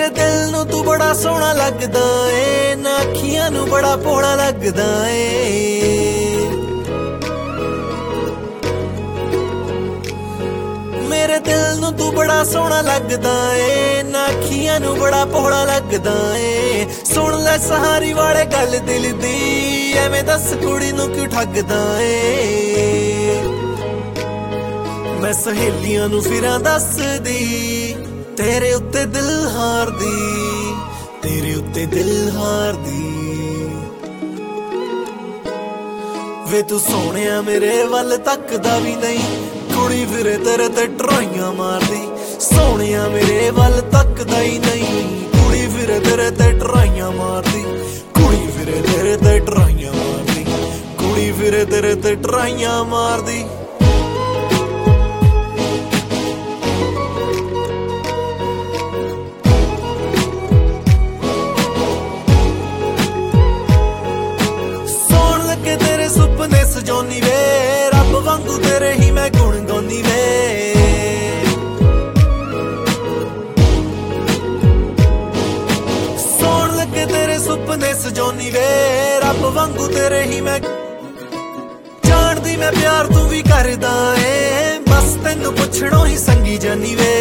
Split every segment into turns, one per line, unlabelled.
मेरे दिल नू तू बड़ा सोहना लगदा ए, ना अखियां नू बड़ा भोला लगदा ए। मेरे दिल नू तू बड़ा सोहना लगदा ए, ना अखियां नू बड़ा भोला लगदा ए। सुन ले सहारी वाले गल दिल दी, एवें दस कुड़ी नू क्यों ठगदा ए। मैं सहेलियां नू फिरां दसदी, तेरे उत्ते दिल हार दी, तेरे उत्ते दिल हार दी। वे तू सोहणिया मेरे वल तकदा भी नहीं, कुड़ी फिरे तेरे ते टराइयां मारदी। सोहणिया मेरे वल तकदा ही नहीं, कुड़ी फिरे तेरे ते टराइयां मारदी। कुड़ी फिरे तेरे ते टराइयां मारदी, कुड़ी फिरे तेरे ते टराइयां मारदी। तेरे सुपने सजोनी वे, रब वांगू तेरे ही मैं गुण गाउनी वे। सोण लगे तेरे सुपने सजोनी वे, रब वांगू तेरे ही मैं जानदी। मैं प्यार तू भी करदा ए, बस तैनू पुछणों ही संगी जानी वे।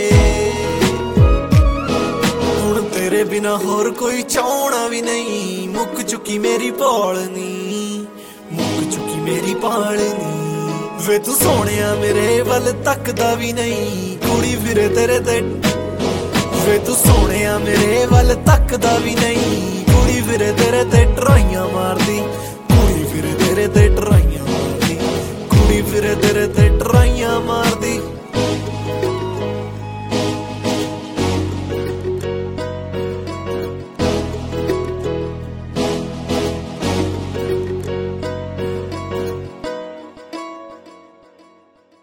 हुण तेरे बिना होर कोई चाहना भी नहीं, मुक चुकी मेरी पालनी, मुक चुकी मेरी पालनी। वे तू सोहणिया मेरे वल तकदा भी नहीं, कुड़ी फिरे तेरे ते। वे तू सोहणिया मेरे वल तकदा भी नहीं, कुड़ी फिरे तेरे ते टराइयां